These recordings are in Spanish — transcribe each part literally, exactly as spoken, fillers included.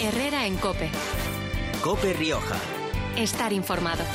Herrera en COPE. COPE Rioja. Estar informado.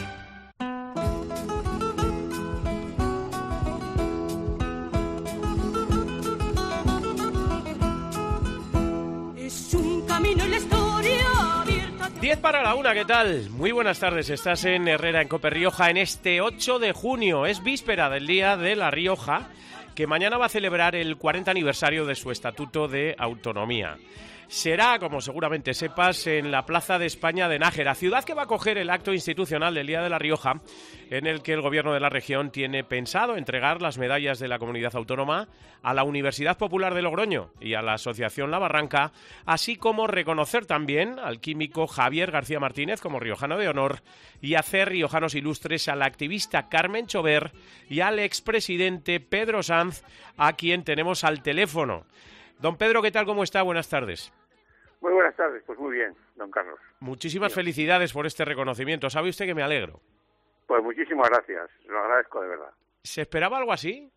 Es un camino en la historia abierta. diez para la una, ¿qué tal? Muy buenas tardes, estás en Herrera en COPE Rioja en este ocho de junio. Es víspera del Día de La Rioja, que mañana va a celebrar el cuarenta aniversario de su Estatuto de Autonomía. Será, como seguramente sepas, en la Plaza de España de Nájera, ciudad que va a acoger el acto institucional del Día de La Rioja, en el que el Gobierno de la región tiene pensado entregar las medallas de la Comunidad Autónoma a la Universidad Popular de Logroño y a la Asociación La Barranca, así como reconocer también al químico Javier García Martínez como riojano de honor y hacer riojanos ilustres a la activista Carmen Chover y al expresidente Pedro Sanz, a quien tenemos al teléfono. Don Pedro, ¿qué tal? ¿Cómo está? Buenas tardes. Muy buenas tardes, pues muy bien, don Carlos. Muchísimas felicidades por este reconocimiento. ¿Sabe usted que me alegro? Pues muchísimas gracias, lo agradezco de verdad. ¿Se esperaba algo así?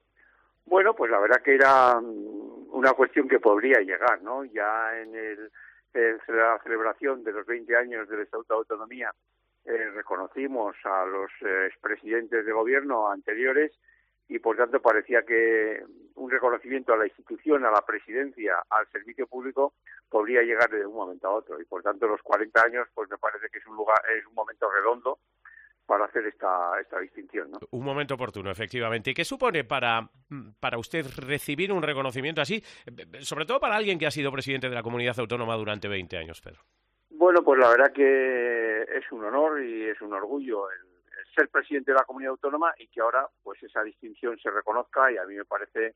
Bueno, pues la verdad que era una cuestión que podría llegar, ¿no? Ya en, el, en la celebración de los veinte años del Estatuto de Autonomía eh, reconocimos a los eh, expresidentes de gobierno anteriores y por tanto parecía que un reconocimiento a la institución, a la presidencia, al servicio público podría llegar de un momento a otro y por tanto los cuarenta años pues me parece que es un lugar, es un momento redondo para hacer esta esta distinción, ¿no? Un momento oportuno, efectivamente. ¿Y qué supone para, para usted recibir un reconocimiento así, sobre todo para alguien que ha sido presidente de la Comunidad Autónoma durante veinte años, Pedro? Bueno, pues la verdad que es un honor y es un orgullo el ser presidente de la Comunidad Autónoma y que ahora pues esa distinción se reconozca y a mí me parece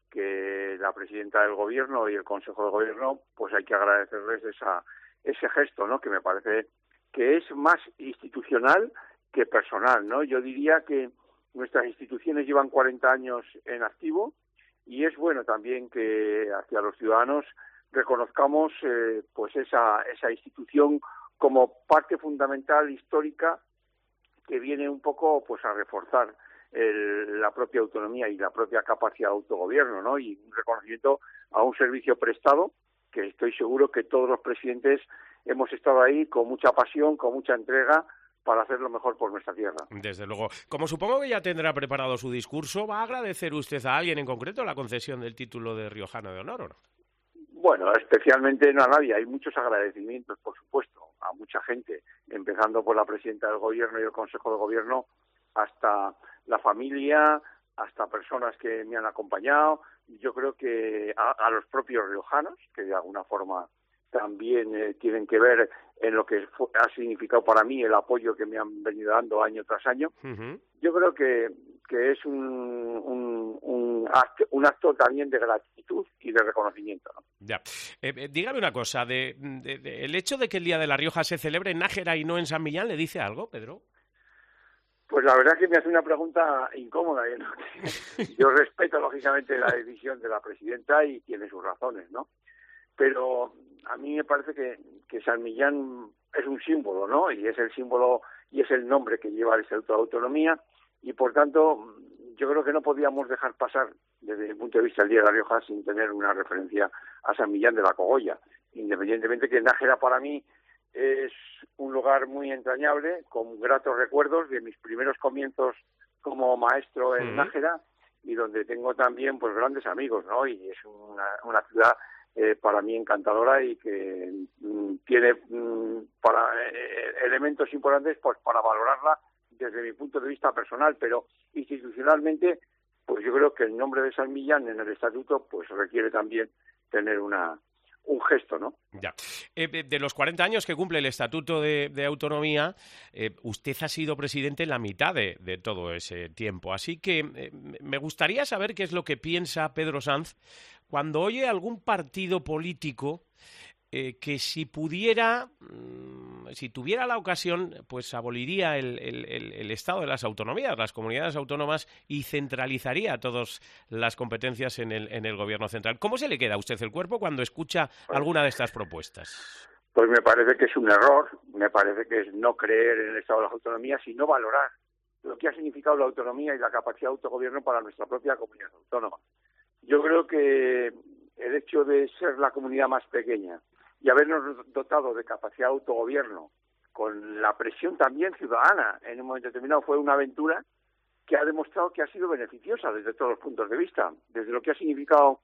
que la presidenta del Gobierno y el Consejo de Gobierno pues hay que agradecerles esa ese gesto, ¿no? Que me parece que es más institucional que personal, ¿no? Yo diría que nuestras instituciones llevan cuarenta años en activo y es bueno también que hacia los ciudadanos reconozcamos eh, pues esa esa institución como parte fundamental histórica que viene un poco pues a reforzar el, la propia autonomía y la propia capacidad de autogobierno, ¿no? Y un reconocimiento a un servicio prestado que estoy seguro que todos los presidentes hemos estado ahí con mucha pasión, con mucha entrega para hacer lo mejor por nuestra tierra. Desde luego. Como supongo que ya tendrá preparado su discurso, ¿va a agradecer usted a alguien en concreto la concesión del título de riojano de honor o no? Bueno, especialmente no a nadie. Hay muchos agradecimientos, por supuesto, a mucha gente, empezando por la presidenta del Gobierno y el Consejo de Gobierno, hasta la familia, hasta personas que me han acompañado. Yo creo que a, a los propios riojanos, que de alguna forma también eh, tienen que ver en lo que fue, ha significado para mí el apoyo que me han venido dando año tras año. Uh-huh. Yo creo que, que es un, un, un, acto, un acto también de gratitud y de reconocimiento, ¿no? Ya. Eh, eh, dígame una cosa, de, de, de, ¿el hecho de que el Día de La Rioja se celebre en Nájera y no en San Millán le dice algo, Pedro? Pues la verdad es que me hace una pregunta incómoda. ¿No? Yo respeto, lógicamente, la decisión de la presidenta y tiene sus razones, ¿no? Pero a mí me parece que, que San Millán es un símbolo, ¿no? Y es el símbolo y es el nombre que lleva el Estatuto de Autonomía y, por tanto, yo creo que no podíamos dejar pasar, desde mi punto de vista, el Día de La Rioja sin tener una referencia a San Millán de la Cogolla, independientemente que Nájera para mí es un lugar muy entrañable, con gratos recuerdos de mis primeros comienzos como maestro en uh-huh. Nájera y donde tengo también pues grandes amigos, ¿no? Y es una, una ciudad Eh, para mí encantadora y que mm, tiene mm, para eh, elementos importantes pues para valorarla desde mi punto de vista personal, pero institucionalmente pues yo creo que el nombre de San Millán en el estatuto pues requiere también tener una un gesto, ¿no? Ya. Eh, de los cuarenta años que cumple el Estatuto de, de Autonomía, eh, usted ha sido presidente en la mitad de, de todo ese tiempo. Así que eh, me gustaría saber qué es lo que piensa Pedro Sanz cuando oye algún partido político eh, que si pudiera, mmm, si tuviera la ocasión, pues aboliría el, el, el, el Estado de las autonomías, las comunidades autónomas y centralizaría todas las competencias en el, en el gobierno central. ¿Cómo se le queda a usted el cuerpo cuando escucha alguna de estas propuestas? Pues me parece que es un error, me parece que es no creer en el Estado de las autonomías y no valorar lo que ha significado la autonomía y la capacidad de autogobierno para nuestra propia comunidad autónoma. Yo creo que el hecho de ser la comunidad más pequeña y habernos dotado de capacidad de autogobierno con la presión también ciudadana en un momento determinado fue una aventura que ha demostrado que ha sido beneficiosa desde todos los puntos de vista, desde lo que ha significado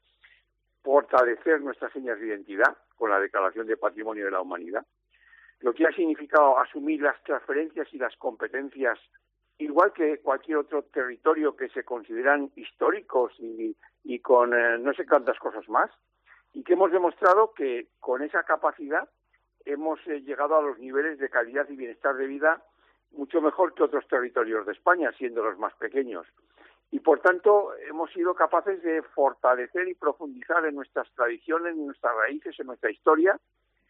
fortalecer nuestras señas de identidad con la Declaración de Patrimonio de la Humanidad, lo que ha significado asumir las transferencias y las competencias igual que cualquier otro territorio que se consideran históricos y, y con eh, no sé cuántas cosas más, y que hemos demostrado que con esa capacidad hemos eh, llegado a los niveles de calidad y bienestar de vida mucho mejor que otros territorios de España, siendo los más pequeños. Y, por tanto, hemos sido capaces de fortalecer y profundizar en nuestras tradiciones, en nuestras raíces, en nuestra historia,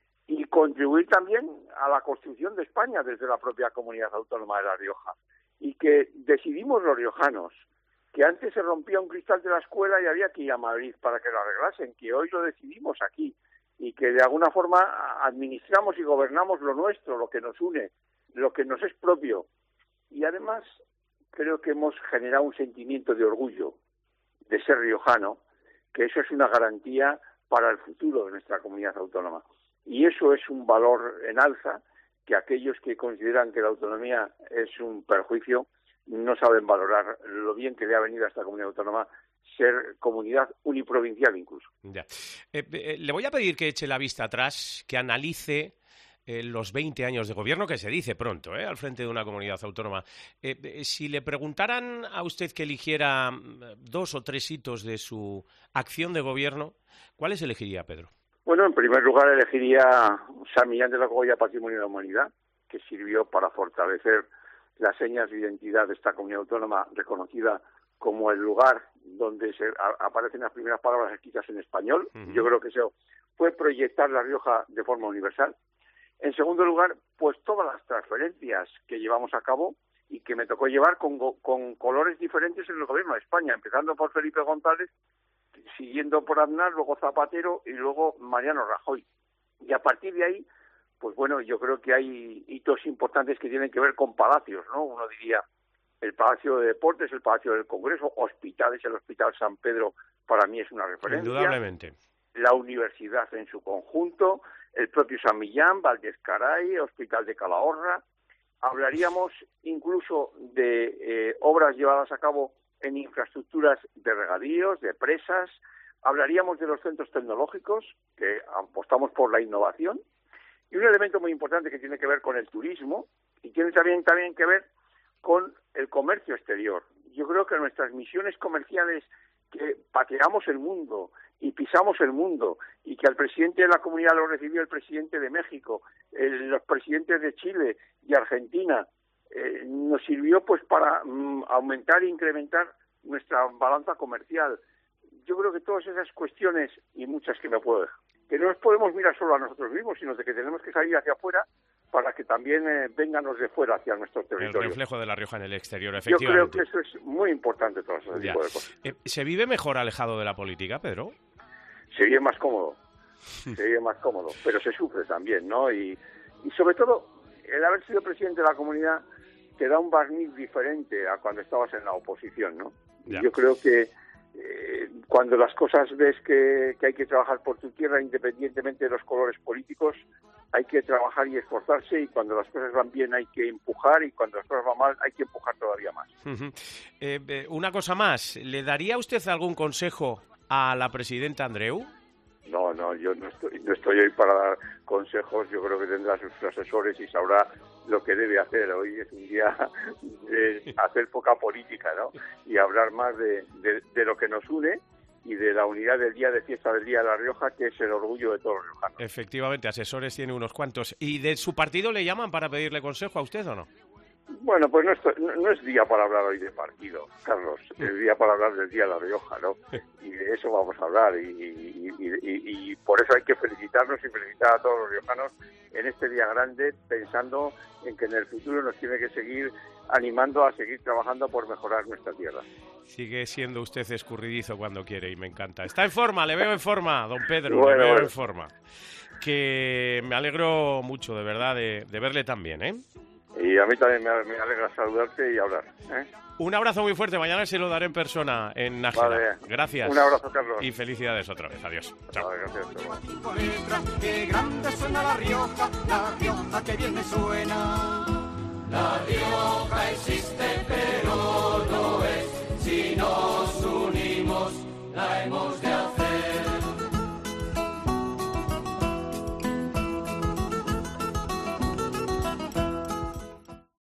y contribuir también a la construcción de España desde la propia Comunidad Autónoma de La Rioja. Y que decidimos los riojanos que antes se rompía un cristal de la escuela y había que ir a Madrid para que lo arreglasen, que hoy lo decidimos aquí, y que de alguna forma administramos y gobernamos lo nuestro, lo que nos une, lo que nos es propio. Y además creo que hemos generado un sentimiento de orgullo de ser riojano, que eso es una garantía para el futuro de nuestra comunidad autónoma. Y eso es un valor en alza que aquellos que consideran que la autonomía es un perjuicio no saben valorar lo bien que le ha venido a esta comunidad autónoma ser comunidad uniprovincial incluso. Ya. Eh, eh, le voy a pedir que eche la vista atrás, que analice eh, los veinte años de gobierno, que se dice pronto, eh, al frente de una comunidad autónoma. Eh, eh, si le preguntaran a usted que eligiera dos o tres hitos de su acción de gobierno, ¿cuáles elegiría, Pedro? Bueno, en primer lugar elegiría San Millán de la Cogolla Patrimonio de la Humanidad, que sirvió para fortalecer las señas de identidad de esta comunidad autónoma, reconocida como el lugar donde se a, aparecen las primeras palabras escritas en español. Uh-huh. Yo creo que eso fue proyectar La Rioja de forma universal. En segundo lugar, pues todas las transferencias que llevamos a cabo y que me tocó llevar con, con colores diferentes en el gobierno de España, empezando por Felipe González, siguiendo por Aznar, luego Zapatero y luego Mariano Rajoy. Y a partir de ahí, pues bueno, yo creo que hay hitos importantes que tienen que ver con palacios, ¿no? Uno diría el Palacio de Deportes, el Palacio del Congreso, hospitales, el Hospital San Pedro para mí es una referencia. Indudablemente. La universidad en su conjunto, el propio San Millán, Valdezcaray, Hospital de Calahorra. Hablaríamos incluso de eh, obras llevadas a cabo en infraestructuras de regadíos, de presas. Hablaríamos de los centros tecnológicos, que apostamos por la innovación. Y un elemento muy importante que tiene que ver con el turismo y tiene también, también que ver con el comercio exterior. Yo creo que nuestras misiones comerciales, que pateamos el mundo y pisamos el mundo, y que al presidente de la comunidad lo recibió el presidente de México, el, los presidentes de Chile y Argentina, eh, nos sirvió pues para mm, aumentar e incrementar nuestra balanza comercial. Yo creo que todas esas cuestiones, y muchas que me puedo dejar, que no nos podemos mirar solo a nosotros mismos, sino de que tenemos que salir hacia afuera para que también eh, vengan los de fuera hacia nuestro territorio. El reflejo de La Rioja en el exterior, efectivamente. Yo creo que eso es muy importante, todo ese ya. tipo de cosas. Eh, ¿Se vive mejor alejado de la política, Pedro? Se vive más cómodo, se vive más cómodo, pero se sufre también, ¿no? Y, y sobre todo, el haber sido presidente de la comunidad te da un barniz diferente a cuando estabas en la oposición, ¿no? Ya. Yo creo que eh, cuando las cosas ves que, que hay que trabajar por tu tierra, independientemente de los colores políticos, hay que trabajar y esforzarse, y cuando las cosas van bien hay que empujar, y cuando las cosas van mal hay que empujar todavía más. Uh-huh. eh, eh, una cosa más, ¿le daría usted algún consejo a la presidenta Andreu? No, no, yo no estoy, no estoy hoy para dar consejos. Yo creo que tendrá sus asesores y sabrá lo que debe hacer. Hoy es un día de hacer poca política, ¿no? Y hablar más de, de, de lo que nos une y de la unidad del día de fiesta del Día de La Rioja, que es el orgullo de todos los riojanos. Efectivamente, asesores tiene unos cuantos. ¿Y de su partido le llaman para pedirle consejo a usted o no? Bueno, pues no, estoy, no, no es día para hablar hoy de partido, Carlos. Es día para hablar del Día de La Rioja, ¿no? Y de eso vamos a hablar. Y, y, y, y, y por eso hay que felicitarnos y felicitar a todos los riojanos en este día grande, pensando en que en el futuro nos tiene que seguir animando a seguir trabajando por mejorar nuestra tierra. Sigue siendo usted escurridizo cuando quiere y me encanta. Está en forma, le veo en forma, don Pedro, bueno, le veo bueno. en forma. Que me alegro mucho, de verdad, de, de verle tan bien, ¿eh? Y a mí también me, me alegra saludarte y hablar. ¿eh? Un abrazo muy fuerte. Mañana se lo daré en persona en Nájera. Vale. Gracias. Un abrazo, Carlos. Y felicidades otra vez. Adiós. Chao. Vale, gracias. Cinco letras, qué grande suena La Rioja, La Rioja que bien me suena. La Rioja existe pero no es, si nos unimos la hemos